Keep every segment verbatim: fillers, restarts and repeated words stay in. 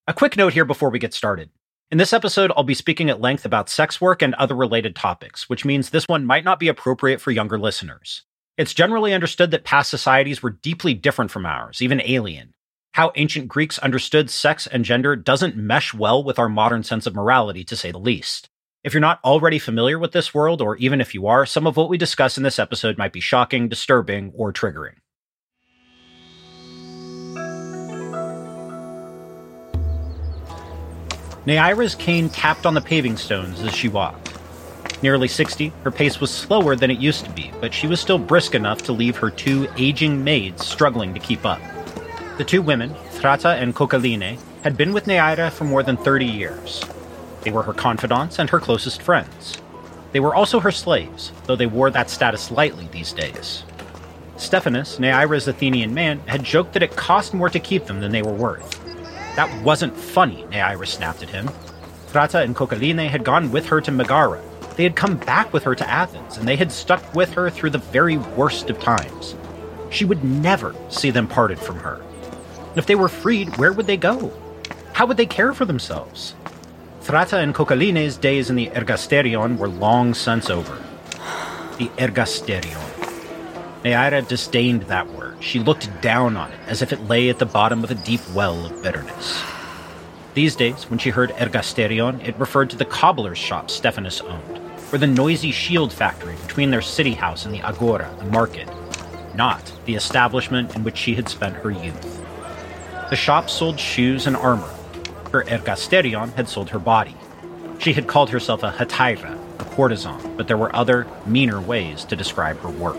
A quick note here before we get started. In this episode, I'll be speaking at length about sex work and other related topics, which means this one might not be appropriate for younger listeners. It's generally understood that past societies were deeply different from ours, even alien. How ancient Greeks understood sex and gender doesn't mesh well with our modern sense of morality, to say the least. If you're not already familiar with this world, or even if you are, some of what we discuss in this episode might be shocking, disturbing, or triggering. Neaira's cane tapped on the paving stones as she walked. Nearly sixty, her pace was slower than it used to be, but she was still brisk enough to leave her two aging maids struggling to keep up. The two women, Thrata and Kokaline, had been with Neaira for more than thirty years. They were her confidants and her closest friends. They were also her slaves, though they wore that status lightly these days. Stephanus, Neaira's Athenian man, had joked that it cost more to keep them than they were worth. That wasn't funny, Neaira snapped at him. Thrata and Kokaline had gone with her to Megara. They had come back with her to Athens, and they had stuck with her through the very worst of times. She would never see them parted from her. If they were freed, where would they go? How would they care for themselves? Thrata and Kokaline's days in the Ergasterion were long since over. The Ergasterion. Neaira disdained that word. She looked down on it, as if it lay at the bottom of a deep well of bitterness. These days, when she heard Ergasterion, it referred to the cobbler's shop Stephanus owned, or the noisy shield factory between their city house and the agora, the market, not the establishment in which she had spent her youth. The shop sold shoes and armor. Her Ergasterion had sold her body. She had called herself a hetaira, a courtesan, but there were other, meaner ways to describe her work.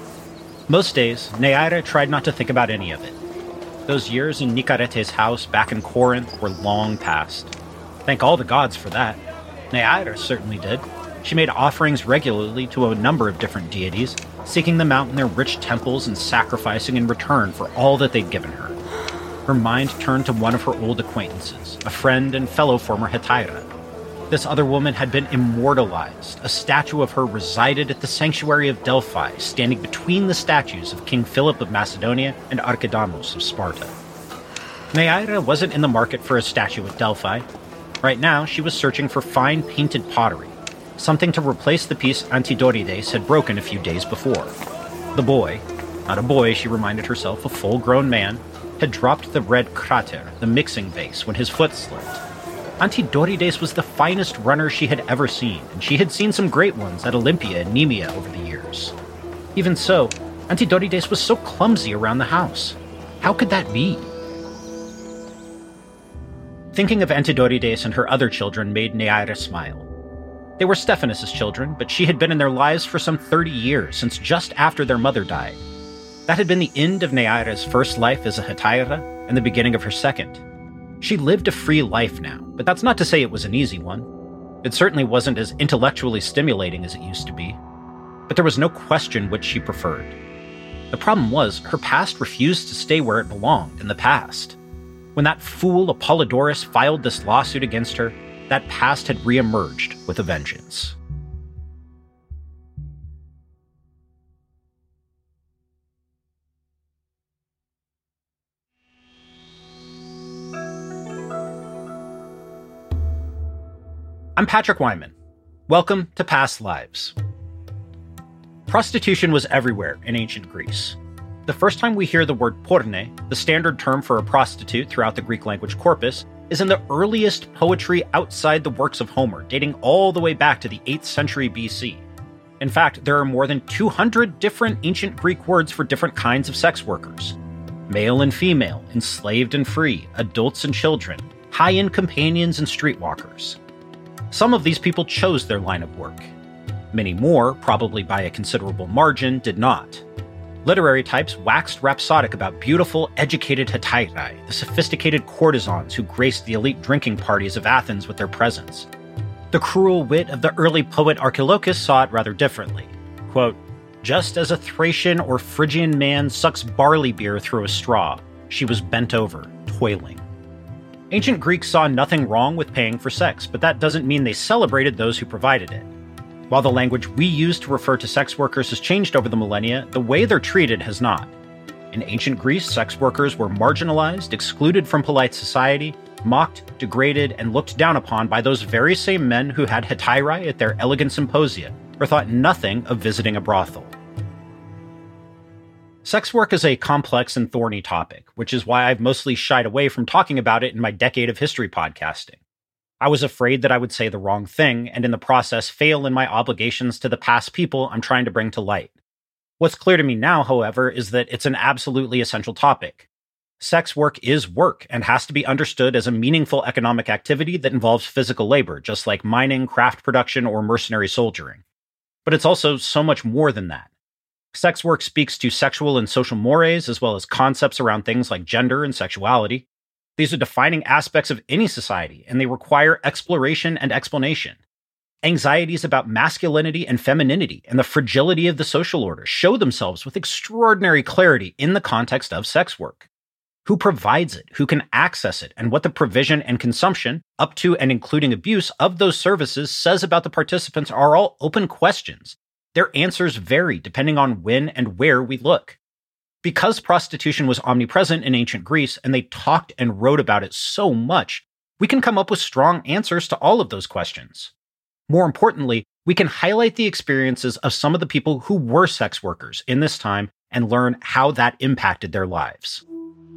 Most days, Neaira tried not to think about any of it. Those years in Nicarete's house back in Corinth were long past. Thank all the gods for that. Neaira certainly did. She made offerings regularly to a number of different deities, seeking them out in their rich temples and sacrificing in return for all that they'd given her. Her mind turned to one of her old acquaintances, a friend and fellow former hetaira. This other woman had been immortalized. A statue of her resided at the sanctuary of Delphi, standing between the statues of King Philip of Macedonia and Archidamos of Sparta. Neaira wasn't in the market for a statue at Delphi. Right now, she was searching for fine painted pottery, something to replace the piece Antidorides had broken a few days before. The boy, not a boy, she reminded herself, a full-grown man, had dropped the red crater, the mixing vase, when his foot slipped. Antidorides was the finest runner she had ever seen, and she had seen some great ones at Olympia and Nemea over the years. Even so, Antidorides was so clumsy around the house. How could that be? Thinking of Antidorides and her other children made Neaira smile. They were Stephanus's children, but she had been in their lives for some thirty years, since just after their mother died. That had been the end of Neaira's first life as a hetaira and the beginning of her second. She lived a free life now, but that's not to say it was an easy one. It certainly wasn't as intellectually stimulating as it used to be. But there was no question which she preferred. The problem was, her past refused to stay where it belonged, in the past. When that fool Apollodorus filed this lawsuit against her, that past had re-emerged with a vengeance. I'm Patrick Wyman. Welcome to Past Lives. Prostitution was everywhere in ancient Greece. The first time we hear the word porne, the standard term for a prostitute throughout the Greek language corpus, is in the earliest poetry outside the works of Homer, dating all the way back to the eighth century B C. In fact, there are more than two hundred different ancient Greek words for different kinds of sex workers. Male and female, enslaved and free, adults and children, high-end companions and streetwalkers. Some of these people chose their line of work. Many more, probably by a considerable margin, did not. Literary types waxed rhapsodic about beautiful, educated hetairae, the sophisticated courtesans who graced the elite drinking parties of Athens with their presence. The cruel wit of the early poet Archilochus saw it rather differently. Quote, "Just as a Thracian or Phrygian man sucks barley beer through a straw, she was bent over, toiling." Ancient Greeks saw nothing wrong with paying for sex, but that doesn't mean they celebrated those who provided it. While the language we use to refer to sex workers has changed over the millennia, the way they're treated has not. In ancient Greece, sex workers were marginalized, excluded from polite society, mocked, degraded, and looked down upon by those very same men who had hetairai at their elegant symposia, or thought nothing of visiting a brothel. Sex work is a complex and thorny topic, which is why I've mostly shied away from talking about it in my decade of history podcasting. I was afraid that I would say the wrong thing, and in the process fail in my obligations to the past people I'm trying to bring to light. What's clear to me now, however, is that it's an absolutely essential topic. Sex work is work and has to be understood as a meaningful economic activity that involves physical labor, just like mining, craft production, or mercenary soldiering. But it's also so much more than that. Sex work speaks to sexual and social mores, as well as concepts around things like gender and sexuality. These are defining aspects of any society, and they require exploration and explanation. Anxieties about masculinity and femininity and the fragility of the social order show themselves with extraordinary clarity in the context of sex work. Who provides it, who can access it, and what the provision and consumption, up to and including abuse, of those services says about the participants are all open questions. Their answers vary depending on when and where we look. Because prostitution was omnipresent in ancient Greece and they talked and wrote about it so much, we can come up with strong answers to all of those questions. More importantly, we can highlight the experiences of some of the people who were sex workers in this time and learn how that impacted their lives.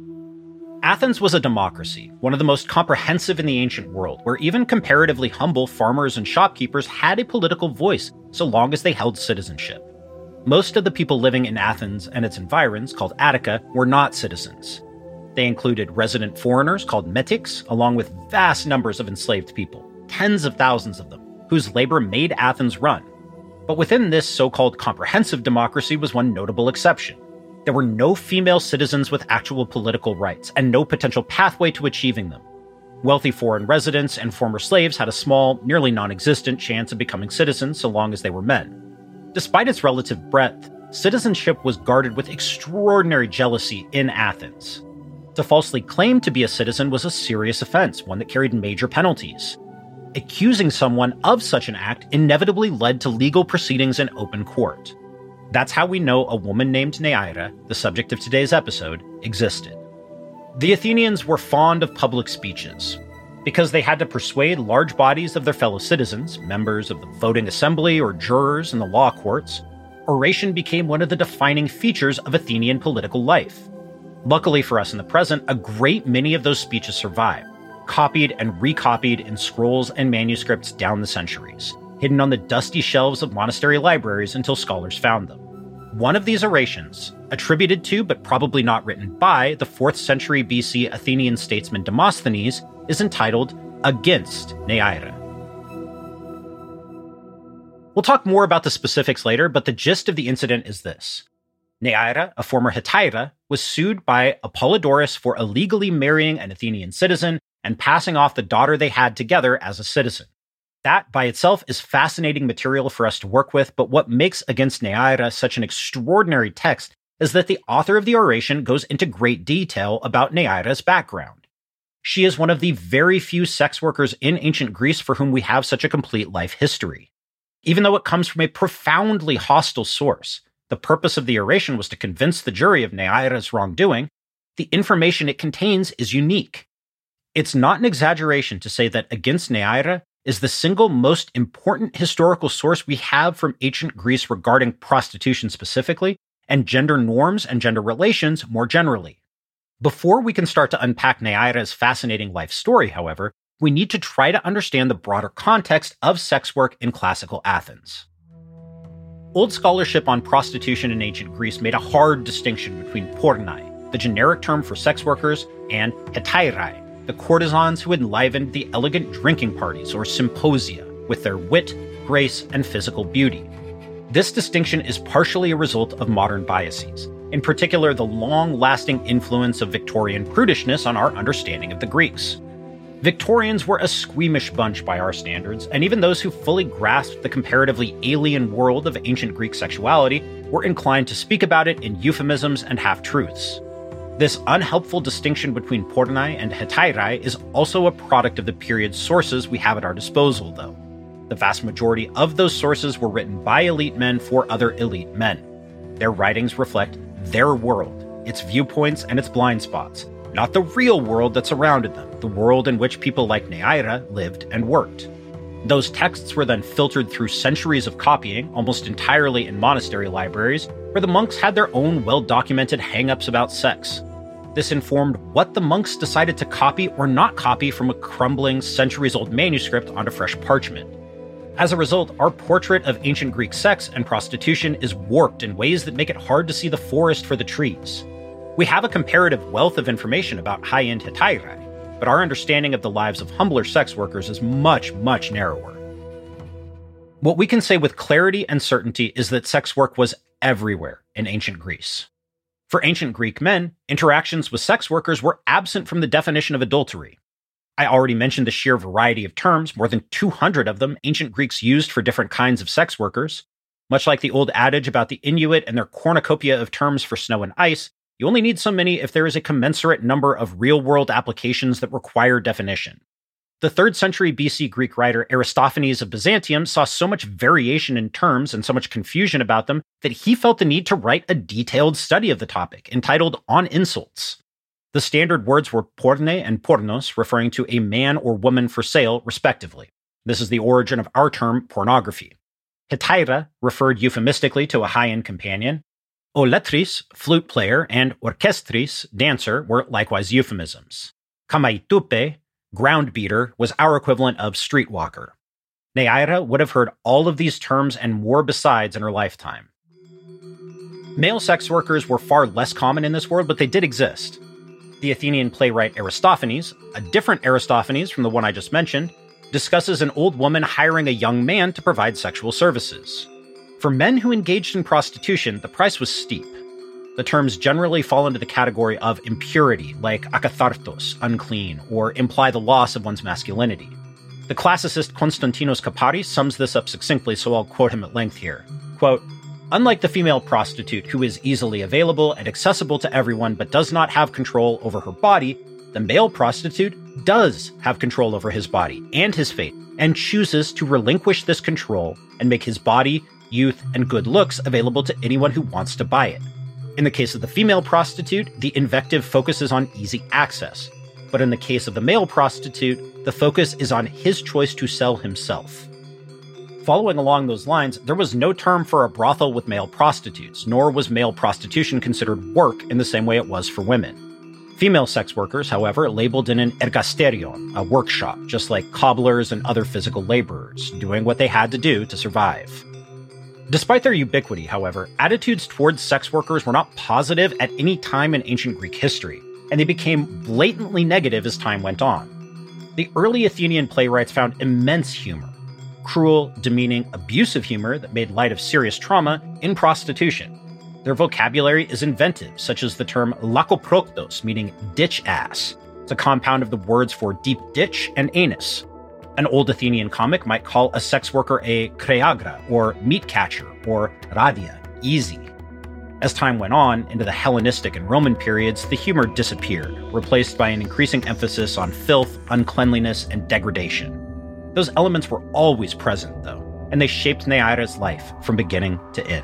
Athens was a democracy, one of the most comprehensive in the ancient world, where even comparatively humble farmers and shopkeepers had a political voice so long as they held citizenship. Most of the people living in Athens and its environs, called Attica, were not citizens. They included resident foreigners called metics, along with vast numbers of enslaved people, tens of thousands of them, whose labor made Athens run. But within this so-called comprehensive democracy was one notable exception. There were no female citizens with actual political rights, and no potential pathway to achieving them. Wealthy foreign residents and former slaves had a small, nearly non-existent chance of becoming citizens so long as they were men. Despite its relative breadth, citizenship was guarded with extraordinary jealousy in Athens. To falsely claim to be a citizen was a serious offense, one that carried major penalties. Accusing someone of such an act inevitably led to legal proceedings in open court. That's how we know a woman named Neaira, the subject of today's episode, existed. The Athenians were fond of public speeches. Because they had to persuade large bodies of their fellow citizens, members of the voting assembly or jurors in the law courts, oration became one of the defining features of Athenian political life. Luckily for us in the present, a great many of those speeches survive, copied and recopied in scrolls and manuscripts down the centuries, hidden on the dusty shelves of monastery libraries until scholars found them. One of these orations, attributed to but probably not written by the fourth century B C Athenian statesman Demosthenes, is entitled Against Neaira. We'll talk more about the specifics later, but the gist of the incident is this. Neaira, a former hetaira, was sued by Apollodorus for illegally marrying an Athenian citizen and passing off the daughter they had together as a citizen. That by itself is fascinating material for us to work with, but what makes Against Neaira such an extraordinary text is that the author of the oration goes into great detail about Neaira's background. She is one of the very few sex workers in ancient Greece for whom we have such a complete life history. Even though it comes from a profoundly hostile source, the purpose of the oration was to convince the jury of Neaira's wrongdoing, the information it contains is unique. It's not an exaggeration to say that Against Neaira is the single most important historical source we have from ancient Greece regarding prostitution specifically, and gender norms and gender relations more generally. Before we can start to unpack Neaira's fascinating life story, however, we need to try to understand the broader context of sex work in classical Athens. Old scholarship on prostitution in ancient Greece made a hard distinction between pornai, the generic term for sex workers, and hetairai, the courtesans who enlivened the elegant drinking parties or symposia with their wit, grace, and physical beauty. This distinction is partially a result of modern biases, in particular the long-lasting influence of Victorian prudishness on our understanding of the Greeks. Victorians were a squeamish bunch by our standards, and even those who fully grasped the comparatively alien world of ancient Greek sexuality were inclined to speak about it in euphemisms and half-truths. This unhelpful distinction between pornai and hetairai is also a product of the period sources we have at our disposal, though. The vast majority of those sources were written by elite men for other elite men. Their writings reflect their world, its viewpoints, and its blind spots, not the real world that surrounded them, the world in which people like Neaira lived and worked. Those texts were then filtered through centuries of copying, almost entirely in monastery libraries, where the monks had their own well-documented hang-ups about sex. This informed what the monks decided to copy or not copy from a crumbling, centuries-old manuscript onto fresh parchment. As a result, our portrait of ancient Greek sex and prostitution is warped in ways that make it hard to see the forest for the trees. We have a comparative wealth of information about high-end hetairai, but our understanding of the lives of humbler sex workers is much, much narrower. What we can say with clarity and certainty is that sex work was everywhere in ancient Greece. For ancient Greek men, interactions with sex workers were absent from the definition of adultery. I already mentioned the sheer variety of terms, more than two hundred of them ancient Greeks used for different kinds of sex workers. Much like the old adage about the Inuit and their cornucopia of terms for snow and ice, you only need so many if there is a commensurate number of real-world applications that require definition. The third century B C Greek writer Aristophanes of Byzantium saw so much variation in terms and so much confusion about them that he felt the need to write a detailed study of the topic, entitled On Insults. The standard words were porne and pornos, referring to a man or woman for sale, respectively. This is the origin of our term pornography. Hetaira referred euphemistically to a high-end companion. Oletris, flute player, and orchestris, dancer, were likewise euphemisms. Kamaitupe, ground beater, was our equivalent of streetwalker. Neaira would have heard all of these terms and more besides in her lifetime. Male sex workers were far less common in this world, but they did exist. The Athenian playwright Aristophanes, a different Aristophanes from the one I just mentioned, discusses an old woman hiring a young man to provide sexual services. For men who engaged in prostitution, the price was steep. The terms generally fall into the category of impurity, like akathartos, unclean, or imply the loss of one's masculinity. The classicist Konstantinos Kaparis sums this up succinctly, so I'll quote him at length here. Quote, "Unlike the female prostitute, who is easily available and accessible to everyone but does not have control over her body, the male prostitute does have control over his body and his fate, and chooses to relinquish this control and make his body, youth, and good looks available to anyone who wants to buy it. In the case of the female prostitute, the invective focuses on easy access. But in the case of the male prostitute, the focus is on his choice to sell himself." Following along those lines, there was no term for a brothel with male prostitutes, nor was male prostitution considered work in the same way it was for women. Female sex workers, however, labeled in an ergasterion, a workshop, just like cobblers and other physical laborers, doing what they had to do to survive. Despite their ubiquity, however, attitudes towards sex workers were not positive at any time in ancient Greek history, and they became blatantly negative as time went on. The early Athenian playwrights found immense humor, cruel, demeaning, abusive humor that made light of serious trauma in prostitution. Their vocabulary is inventive, such as the term lakoproktos, meaning ditch ass. It's a compound of the words for deep ditch and anus. An old Athenian comic might call a sex worker a kreagra, or meat catcher, or radia, easy. As time went on, into the Hellenistic and Roman periods, the humor disappeared, replaced by an increasing emphasis on filth, uncleanliness, and degradation. Those elements were always present, though, and they shaped Neaira's life from beginning to end.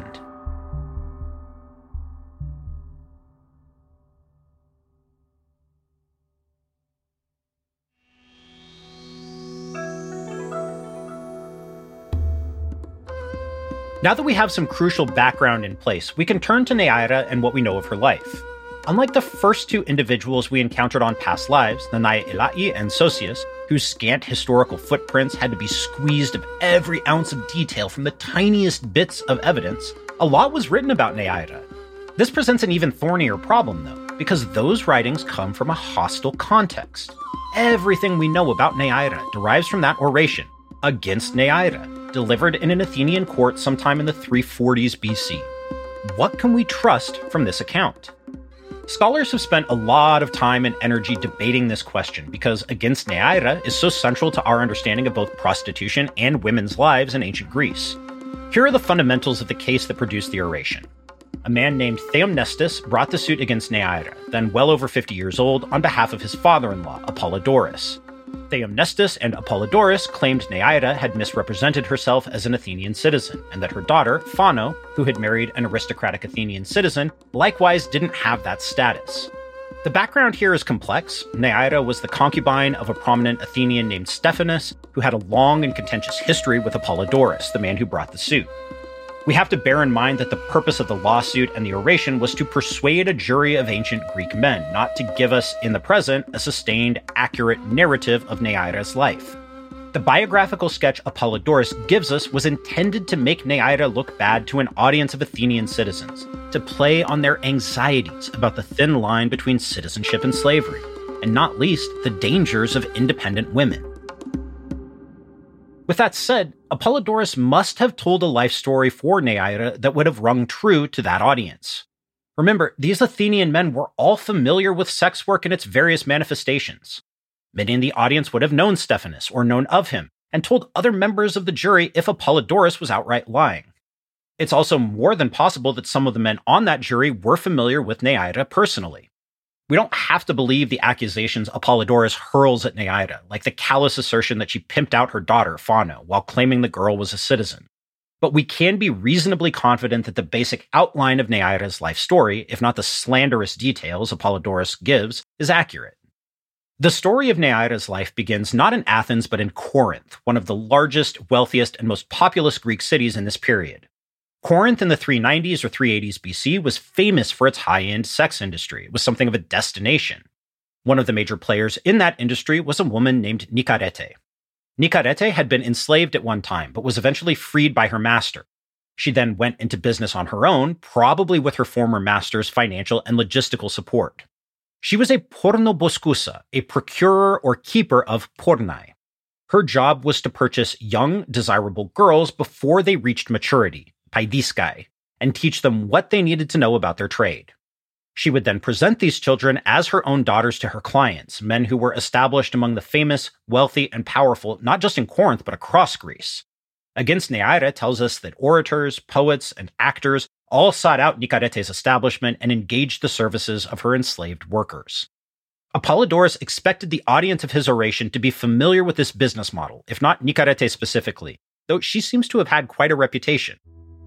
Now that we have some crucial background in place, we can turn to Neaira and what we know of her life. Unlike the first two individuals we encountered on past lives, the Naya Elai and Sosius, whose scant historical footprints had to be squeezed of every ounce of detail from the tiniest bits of evidence, a lot was written about Neaira. This presents an even thornier problem, though, because those writings come from a hostile context. Everything we know about Neaira derives from that oration, Against Neaira, delivered in an Athenian court sometime in the three forties B C. What can we trust from this account? Scholars have spent a lot of time and energy debating this question because Against Neaira is so central to our understanding of both prostitution and women's lives in ancient Greece. Here are the fundamentals of the case that produced the oration. A man named Theomnestus brought the suit against Neaira, then well over fifty years old, on behalf of his father-in-law, Apollodorus. Theomnestus and Apollodorus claimed Neaira had misrepresented herself as an Athenian citizen, and that her daughter, Phano, who had married an aristocratic Athenian citizen, likewise didn't have that status. The background here is complex. Neaira was the concubine of a prominent Athenian named Stephanus, who had a long and contentious history with Apollodorus, the man who brought the suit. We have to bear in mind that the purpose of the lawsuit and the oration was to persuade a jury of ancient Greek men, not to give us, in the present, a sustained, accurate narrative of Neaira's life. The biographical sketch Apollodorus gives us was intended to make Neaira look bad to an audience of Athenian citizens, to play on their anxieties about the thin line between citizenship and slavery, and not least, the dangers of independent women. With that said, Apollodorus must have told a life story for Neaira that would have rung true to that audience. Remember, these Athenian men were all familiar with sex work and its various manifestations. Many in the audience would have known Stephanus or known of him, and told other members of the jury if Apollodorus was outright lying. It's also more than possible that some of the men on that jury were familiar with Neaira personally. We don't have to believe the accusations Apollodorus hurls at Neaira, like the callous assertion that she pimped out her daughter, Phano, while claiming the girl was a citizen. But we can be reasonably confident that the basic outline of Neaira's life story, if not the slanderous details Apollodorus gives, is accurate. The story of Neaira's life begins not in Athens, but in Corinth, one of the largest, wealthiest, and most populous Greek cities in this period. Corinth in the three nineties or three eighties B C was famous for its high-end sex industry. It was something of a destination. One of the major players in that industry was a woman named Nikarete. Nikarete had been enslaved at one time, but was eventually freed by her master. She then went into business on her own, probably with her former master's financial and logistical support. She was a pornoboskusa, a procurer or keeper of pornai. Her job was to purchase young, desirable girls before they reached maturity, paidiskai, and teach them what they needed to know about their trade. She would then present these children as her own daughters to her clients, men who were established among the famous, wealthy, and powerful, not just in Corinth, but across Greece. Against Neaira tells us that orators, poets, and actors all sought out Nikarete's establishment and engaged the services of her enslaved workers. Apollodorus expected the audience of his oration to be familiar with this business model, if not Nikarete specifically, though she seems to have had quite a reputation.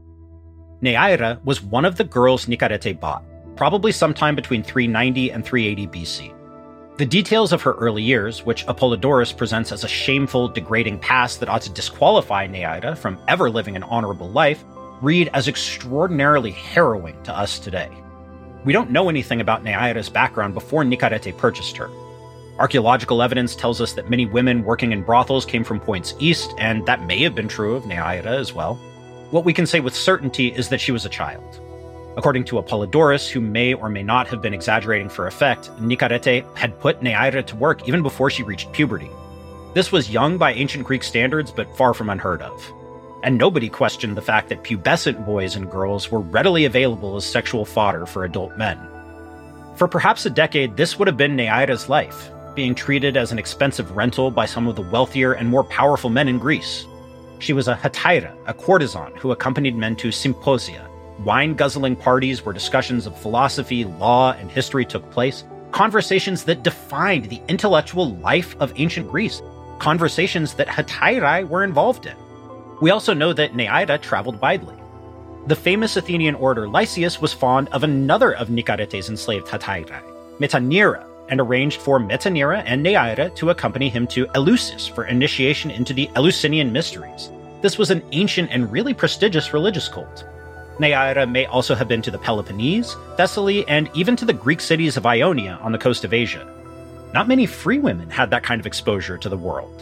Neaira was one of the girls Nikarete bought, probably sometime between three ninety and three eighty B C. The details of her early years, which Apollodorus presents as a shameful, degrading past that ought to disqualify Neaira from ever living an honorable life, read as extraordinarily harrowing to us today. We don't know anything about Neaira's background before Nikarete purchased her. Archaeological evidence tells us that many women working in brothels came from points east, and that may have been true of Neaira as well. What we can say with certainty is that she was a child. According to Apollodorus, who may or may not have been exaggerating for effect, Nikarete had put Neaira to work even before she reached puberty. This was young by ancient Greek standards, but far from unheard of. And nobody questioned the fact that pubescent boys and girls were readily available as sexual fodder for adult men. For perhaps a decade, this would have been Neaira's life, being treated as an expensive rental by some of the wealthier and more powerful men in Greece. She was a hetaira, a courtesan who accompanied men to symposia, wine-guzzling parties where discussions of philosophy, law, and history took place, conversations that defined the intellectual life of ancient Greece, conversations that hetairai were involved in. We also know that Neaira traveled widely. The famous Athenian orator Lysias was fond of another of Nikarete's enslaved hetairai, Metanira, and arranged for Metanira and Neaira to accompany him to Eleusis for initiation into the Eleusinian mysteries. This was an ancient and really prestigious religious cult. Neaira may also have been to the Peloponnese, Thessaly, and even to the Greek cities of Ionia on the coast of Asia. Not many free women had that kind of exposure to the world.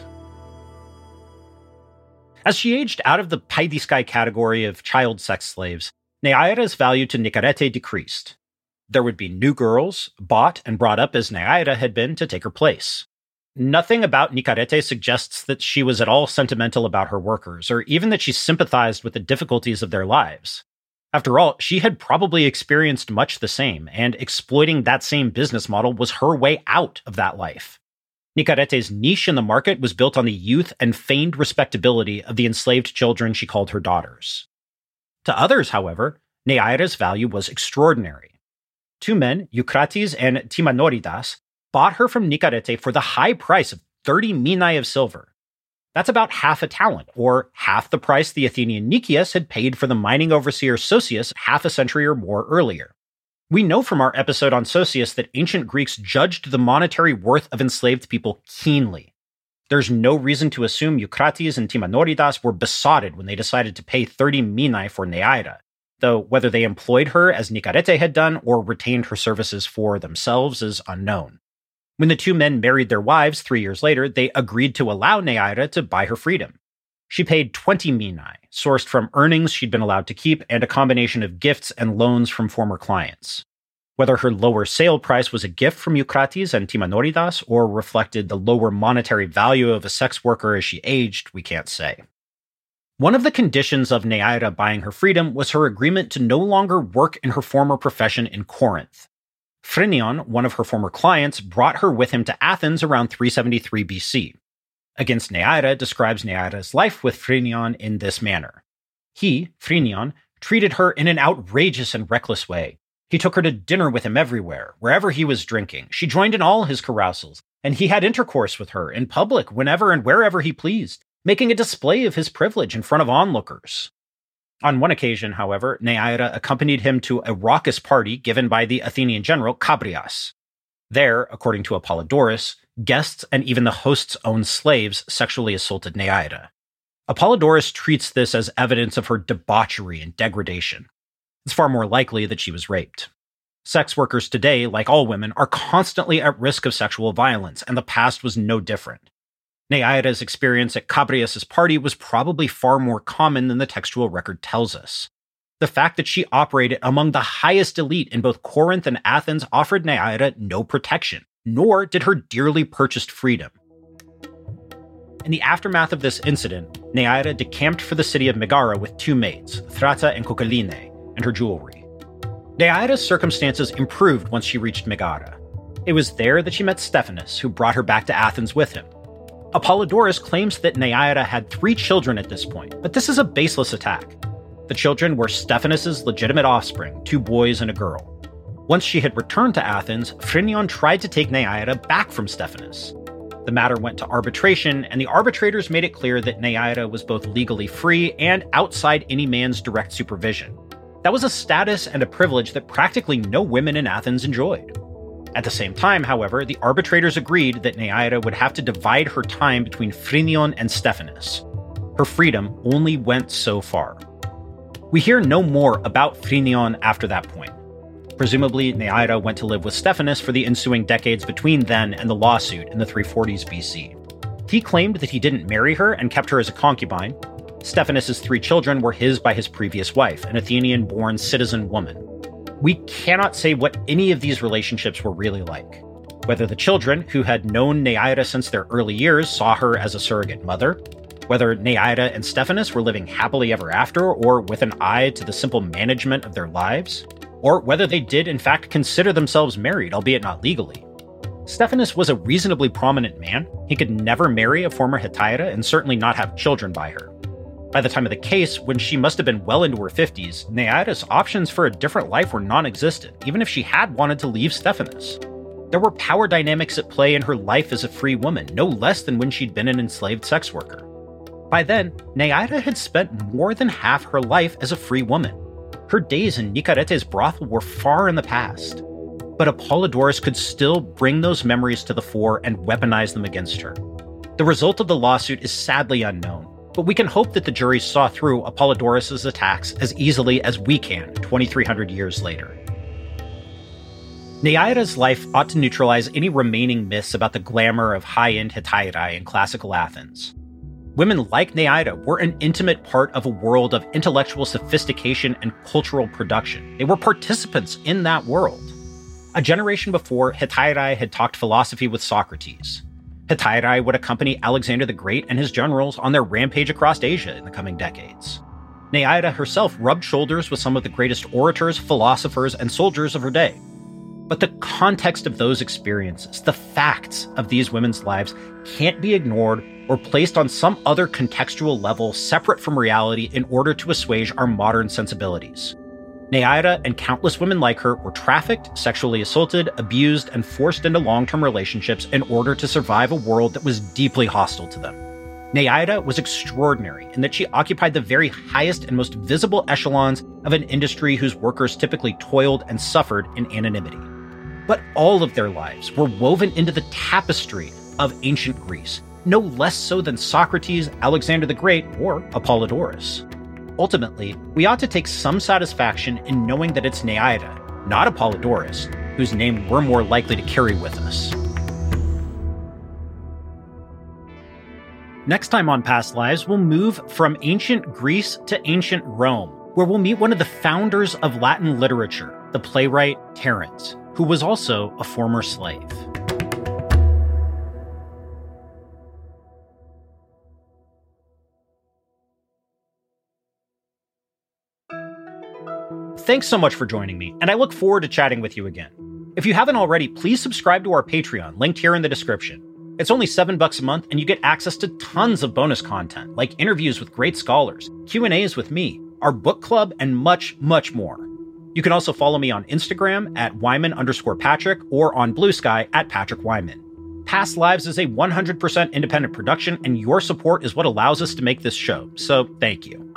As she aged out of the paidiskai category of child sex slaves, Neaira's value to Nikarete decreased. There would be new girls, bought and brought up as Neaira had been, to take her place. Nothing about Nikarete suggests that she was at all sentimental about her workers, or even that she sympathized with the difficulties of their lives. After all, she had probably experienced much the same, and exploiting that same business model was her way out of that life. Nikarete's niche in the market was built on the youth and feigned respectability of the enslaved children she called her daughters. To others, however, Neaira's value was extraordinary. Two men, Eucrates and Timanoridas, bought her from Nikarete for the high price of thirty minae of silver. That's about half a talent, or half the price the Athenian Nicias had paid for the mining overseer Sosius half a century or more earlier. We know from our episode on Sosius that ancient Greeks judged the monetary worth of enslaved people keenly. There's no reason to assume Eucrates and Timanoridas were besotted when they decided to pay thirty minae for Neaira, though whether they employed her as Nicarete had done or retained her services for themselves is unknown. When the two men married their wives three years later, they agreed to allow Neaira to buy her freedom. She paid twenty minae, sourced from earnings she'd been allowed to keep and a combination of gifts and loans from former clients. Whether her lower sale price was a gift from Eucrates and Timanoridas or reflected the lower monetary value of a sex worker as she aged, we can't say. One of the conditions of Neaira buying her freedom was her agreement to no longer work in her former profession in Corinth. Phrynion, one of her former clients, brought her with him to Athens around three seventy-three B C. Against Neaira describes Neaira's life with Phrynion in this manner. He, Phrynion, treated her in an outrageous and reckless way. He took her to dinner with him everywhere, wherever he was drinking. She joined in all his carousals, and he had intercourse with her in public whenever and wherever he pleased, making a display of his privilege in front of onlookers. On one occasion, however, Neaira accompanied him to a raucous party given by the Athenian general Chabrias. There, according to Apollodorus, guests and even the host's own slaves sexually assaulted Neaira. Apollodorus treats this as evidence of her debauchery and degradation. It's far more likely that she was raped. Sex workers today, like all women, are constantly at risk of sexual violence, and the past was no different. Neaira's experience at Chabrias' party was probably far more common than the textual record tells us. The fact that she operated among the highest elite in both Corinth and Athens offered Neaira no protection, nor did her dearly purchased freedom. In the aftermath of this incident, Neaira decamped for the city of Megara with two maids, Thrata and Kokkaline, and her jewelry. Neaira's circumstances improved once she reached Megara. It was there that she met Stephanus, who brought her back to Athens with him. Apollodorus claims that Neaira had three children at this point, but this is a baseless attack. The children were Stephanus' legitimate offspring, two boys and a girl. Once she had returned to Athens, Phrynion tried to take Neaira back from Stephanus. The matter went to arbitration, and the arbitrators made it clear that Neaira was both legally free and outside any man's direct supervision. That was a status and a privilege that practically no women in Athens enjoyed. At the same time, however, the arbitrators agreed that Neaira would have to divide her time between Phrynion and Stephanus. Her freedom only went so far. We hear no more about Phrynion after that point. Presumably, Neaira went to live with Stephanus for the ensuing decades between then and the lawsuit in the three forties B C. He claimed that he didn't marry her and kept her as a concubine. Stephanus' three children were his by his previous wife, an Athenian-born citizen woman. We cannot say what any of these relationships were really like. Whether the children, who had known Neaira since their early years, saw her as a surrogate mother, whether Neaira and Stephanus were living happily ever after or with an eye to the simple management of their lives, or whether they did in fact consider themselves married, albeit not legally. Stephanus was a reasonably prominent man. He could never marry a former Hetaira and certainly not have children by her. By the time of the case, when she must have been well into her fifties, Neaira's options for a different life were non-existent, even if she had wanted to leave Stephanus. There were power dynamics at play in her life as a free woman, no less than when she'd been an enslaved sex worker. By then, Neaira had spent more than half her life as a free woman. Her days in Nicarete's brothel were far in the past. But Apollodorus could still bring those memories to the fore and weaponize them against her. The result of the lawsuit is sadly unknown, but we can hope that the jury saw through Apollodorus' attacks as easily as we can twenty-three hundred years later. Neaira's life ought to neutralize any remaining myths about the glamour of high-end Hetairae in classical Athens. Women like Neaira were an intimate part of a world of intellectual sophistication and cultural production. They were participants in that world. A generation before, Hetairae had talked philosophy with Socrates. Hetairae would accompany Alexander the Great and his generals on their rampage across Asia in the coming decades. Neaira herself rubbed shoulders with some of the greatest orators, philosophers, and soldiers of her day. But the context of those experiences, the facts of these women's lives, can't be ignored or placed on some other contextual level separate from reality in order to assuage our modern sensibilities. Neaira and countless women like her were trafficked, sexually assaulted, abused, and forced into long-term relationships in order to survive a world that was deeply hostile to them. Neaira was extraordinary in that she occupied the very highest and most visible echelons of an industry whose workers typically toiled and suffered in anonymity. But all of their lives were woven into the tapestry of ancient Greece, no less so than Socrates, Alexander the Great, or Apollodorus. Ultimately, we ought to take some satisfaction in knowing that it's Neaira, not Apollodorus, whose name we're more likely to carry with us. Next time on Past Lives, we'll move from ancient Greece to ancient Rome, where we'll meet one of the founders of Latin literature, the playwright Terence, who was also a former slave. Thanks so much for joining me, and I look forward to chatting with you again. If you haven't already, please subscribe to our Patreon, linked here in the description. It's only seven bucks a month, and you get access to tons of bonus content, like interviews with great scholars, Q and A's with me, our book club, and much, much more. You can also follow me on Instagram at Wyman underscore Patrick or on Blue Sky at Patrick Wyman. Past Lives is a one hundred percent independent production, and your support is what allows us to make this show, so thank you.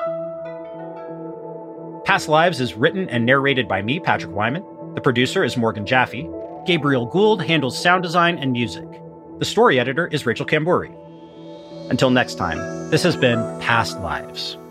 Past Lives is written and narrated by me, Patrick Wyman. The producer is Morgan Jaffe. Gabriel Gould handles sound design and music. The story editor is Rachel Kamburi. Until next time, this has been Past Lives.